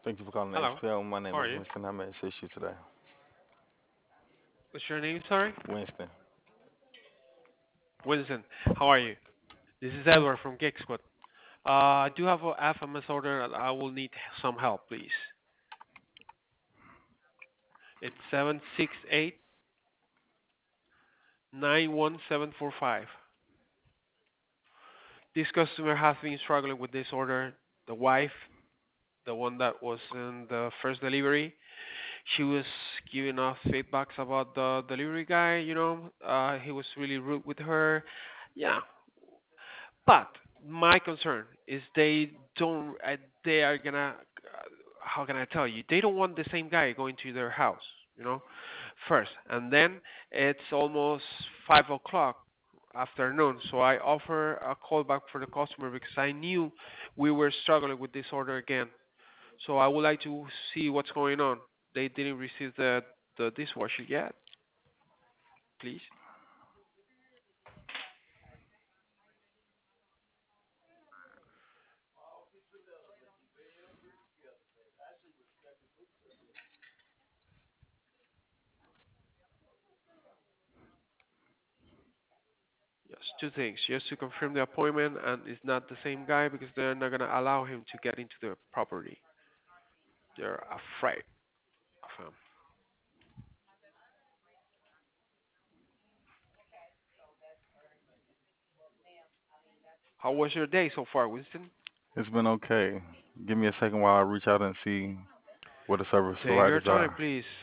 Thank you for calling the Hello. HPL. My How name are is you? Winston. How may I assist you today? What's your name, sorry? Winston. Winston. How are you? This is Edward from Geek Squad. I do have a FMS order and I will need some help, please. It's 768-91745. This customer has been struggling with this order. The wife, the one that was in the first delivery, she was giving us feedbacks about the delivery guy. He was really rude with her. Yeah, but my concern is they are gonna, how can I tell you? They don't want the same guy going to their house, you know, first, and then it's almost 5 o'clock afternoon. So I offer a call back for the customer because I knew we were struggling with this order again. So I would like to see what's going on. They didn't receive the dishwasher yet, please. Yes, two things. Just to confirm the appointment, and it's not the same guy because they're not gonna allow him to get into the property. They're afraid of him. How was your day so far, Winston? It's been okay. Give me a second while I reach out and see where the service Take your providers time, are. please.